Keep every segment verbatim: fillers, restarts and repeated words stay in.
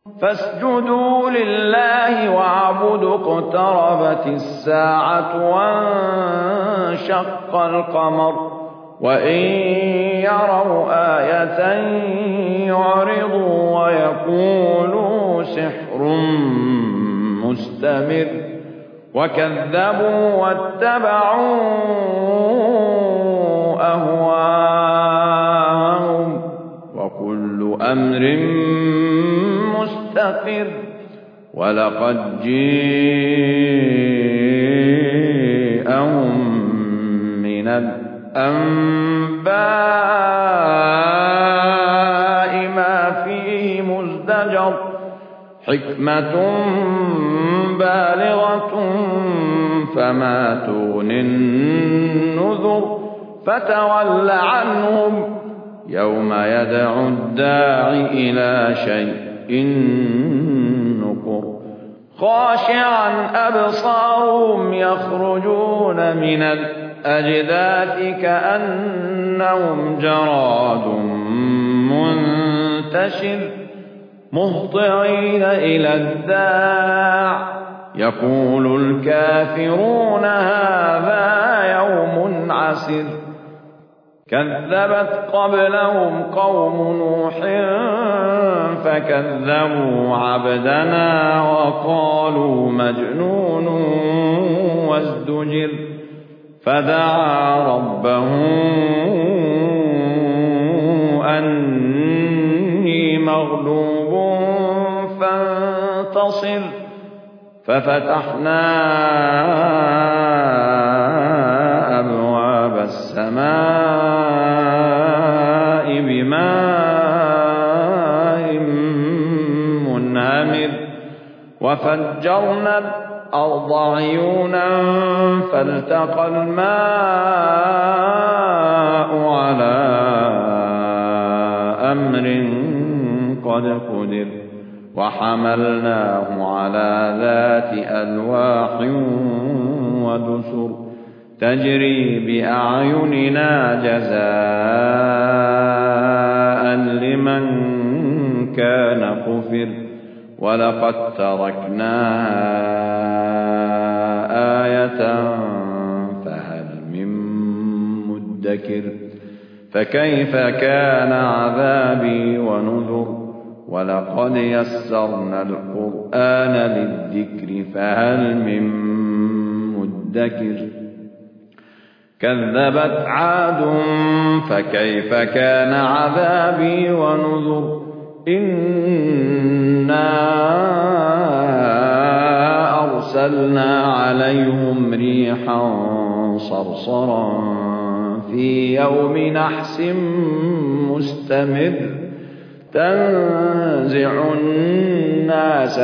فاسجدوا لله واعبدوا. اقتربت الساعة وانشق القمر وإن يروا آية يعرضوا ويقولوا سحر مستمر وكذبوا واتبعوا أهواءهم وكل أمر مستقر. ولقد جاءهم من الأنباء ما فيه مزدجر حكمة بالغة فما تغني النذر. فتول عنهم يوم يدعو الداعي إلى شيء نكر خاشعا أبصارهم يخرجون من الأجداث كأنهم جراد منتشر مهطعين إلى الداع يقول الكافرون هذا يوم عسر. كذبت قبلهم قوم نوح فكذبوا عبدنا وقالوا مجنون وازدجر. فدعا ربه أني مغلوب فانتصر. ففتحنا أبواب السماء بماء منهمر وفجرنا الأرض عيونا فالتقى الماء على أمر قد قدر. وحملناه على ذات ألواح ودسر تجري بأعيننا جزاء لمن كان كفر. ولقد تركناها آية فهل من مدكر. فكيف كان عذابي ونذر. ولقد يسرنا القرآن للذكر فهل من مدكر. كذبت عاد فكيف كان عذابي ونذر. إنا أرسلنا عليهم ريحا صرصرا في يوم نحس مستمر تنزع الناس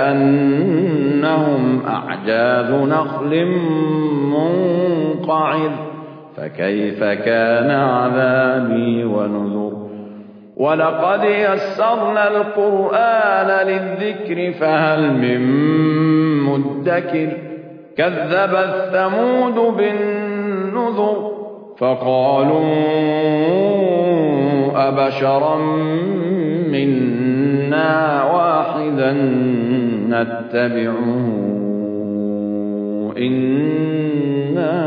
كأنهم أعجاز نخل منقعر. فكيف كان عذابي ونذر. ولقد يسرنا القرآن للذكر فهل من مدكر. كذبت ثمود بالنذر فقالوا أبشرا منا واحدا نتبعه إنا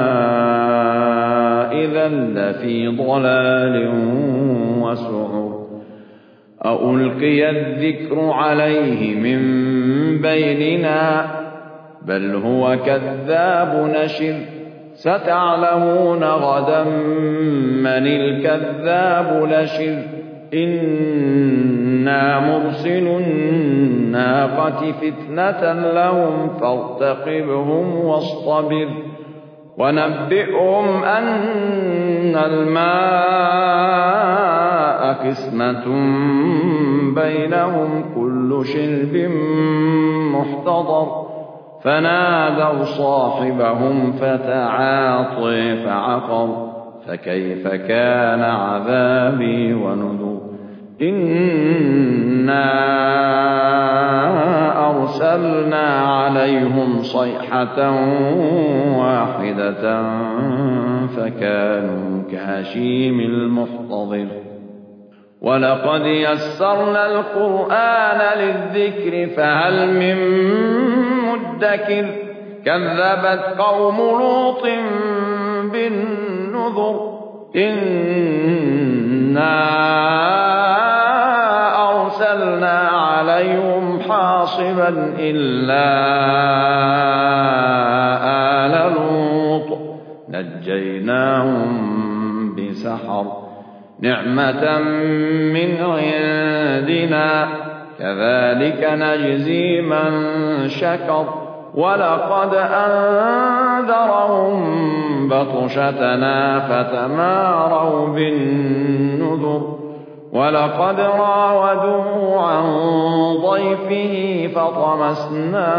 إذا لفي ضلال وسعر. أألقي الذكر عليه من بيننا بل هو كذاب نشر. ستعلمون غدا من الكذاب الأشر. إنا مرسل الناقة فتنة لهم فارتقبهم واصطبر. ونبئهم أن الماء قسمة بينهم كل شرب محتضر. فنادوا صاحبهم فتعاطي فعقر. فكيف كان عذابي ونذر. إنا أرسلنا عليهم صيحة واحدة فكانوا كهشيم المحتضر. ولقد يسرنا القرآن للذكر فهل من مدكر كذبت قوم لوط بالنذر إنا أرسلنا عليهم حاصبا إلا آل لوط نجيناهم بسحر نعمة من عندنا كذلك نجزي من شكر ولقد أنذرهم بطشتنا فتماروا بالنذر ولقد راودوه عن ضيفه فطمسنا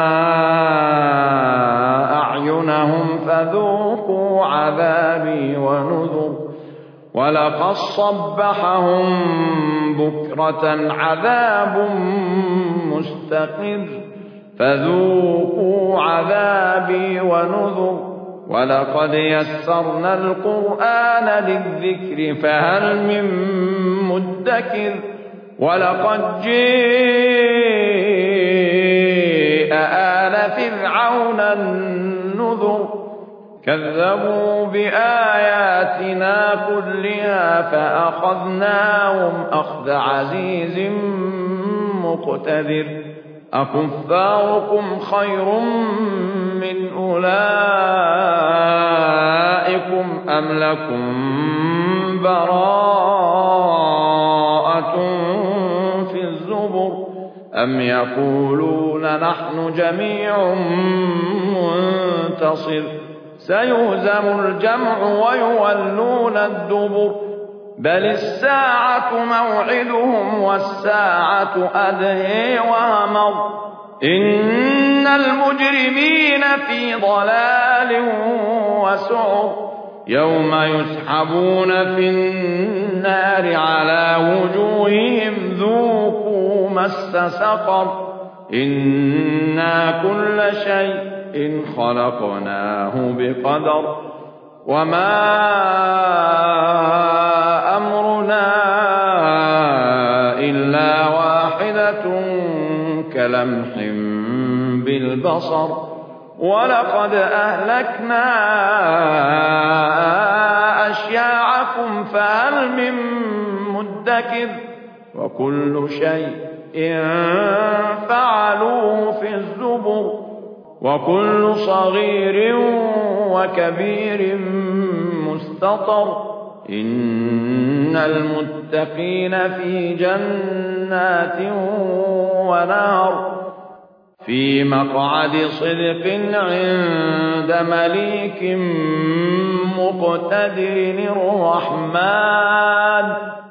أعينهم فذوقوا عذابي ونذر ولقد صبحهم بكرة عذاب مستقر فذوقوا عذابي ونذر ولقد يسرنا القرآن للذكر فهل من مدكر ولقد جاء آل فرعون النذر كذبوا بآياتنا كلها فأخذناهم أخذ عزيز مقتدر أكفاركم خير من أولئكم أم لكم براءة في الزبر أم يقولون نحن جميع منتصر سيهزم الجمع ويولون الدبر بل الساعة موعدهم والساعة أدهي وأمر إن المجرمين في ضلال وسعر يوم يسحبون في النار على وجوههم ذوقوا مس سقر إنا كل شيء إن خلقناه بقدر وما أمرنا إلا واحدة كلمح بالبصر ولقد أهلكنا أشياعكم فهل من مدكر وكل شيء فعلوه في الزبر وكل صغير وكبير مستطر إن المتقين في جنات ونهر في مقعد صدق عند مليك مقتدر الرحمن